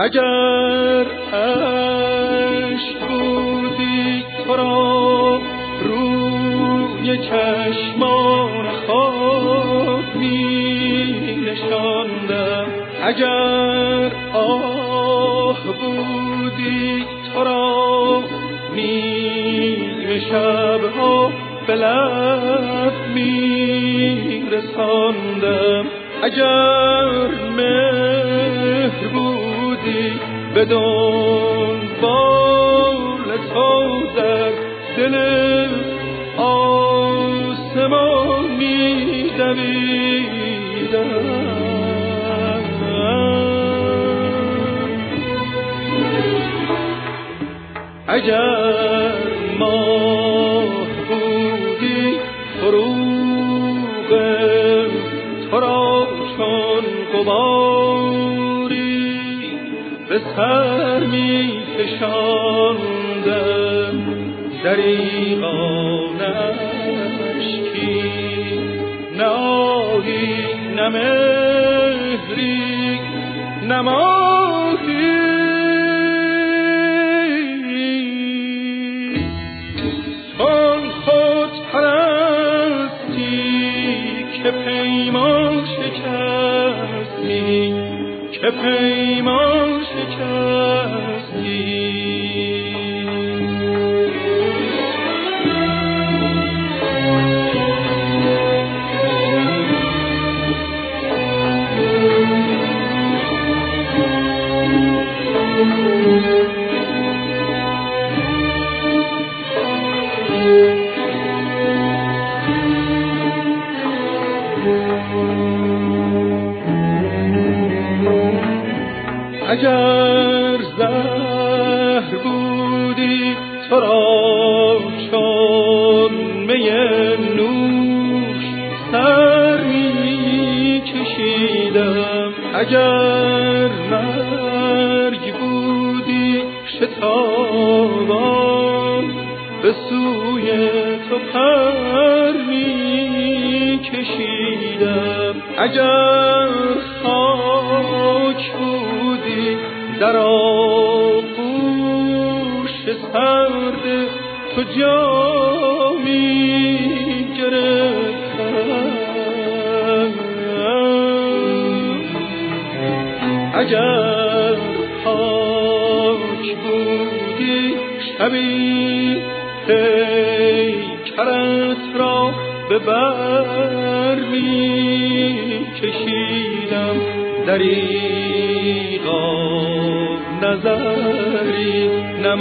اگر عشق بودی تو را روی چشمان خود می نشاندم، اگر آه بودی تو را نیم شبها به لب می رساندم، اگر مهر بودی به دنبال تو در دل آسمان می دویدم، اگر ماه بودی فروغ تو را چون غباری به سر می فشاندم، دریغا نشکی نه آهی نه مهری نه ماهی، چون خود پرستی که پیمان شکستی، که پیمان شکستی. اگر زهر بودی تو را چون می نوش سر می کشیدم، اگر مرگ بودی شتابان به سوی تو پر می کشیدم، اگر خاک بودی در آغوش سرد تو جا می گرفتم، اگر خاک بودی شبی پیکرت را به بر می کشیدم، دریغا نظری نه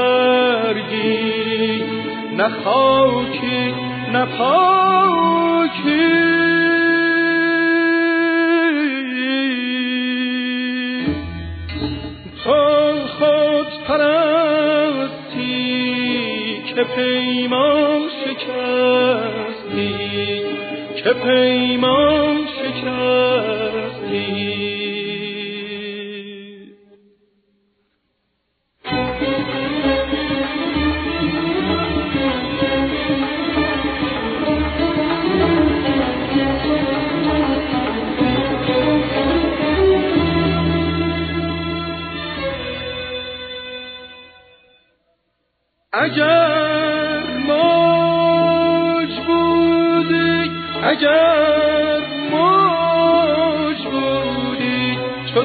مرگی نه خاکی نه پاکی، تو خود پرستی که پیمان شکستی، که پیمان شکستی. اگر موج بودی، اگر موج بودی چو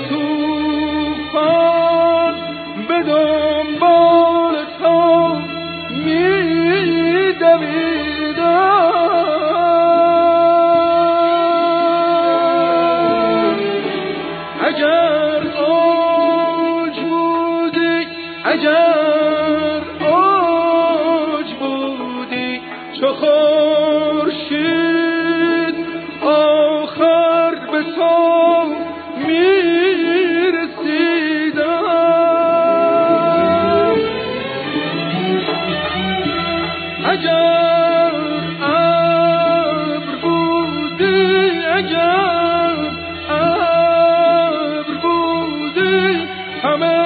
طوفان به دنبال تو می دویدم، اگر اوج بودی، اگر چو خورشید آخر به تو میرسیدم، اگر ابر بودی، اگر ابر بودی همه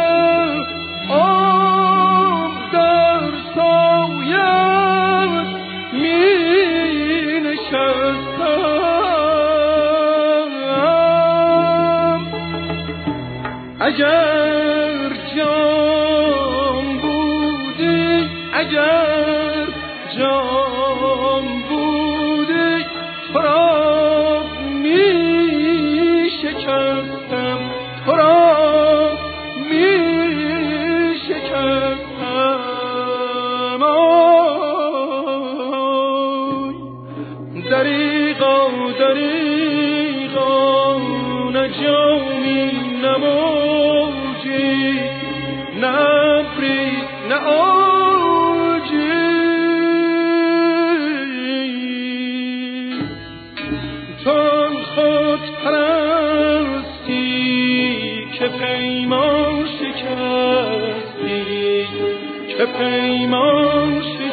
اگر دریغا نه جامی نه موجی نه ابری نه آجی تو خود پرستی که پیمان شکستی که پیمان شکستی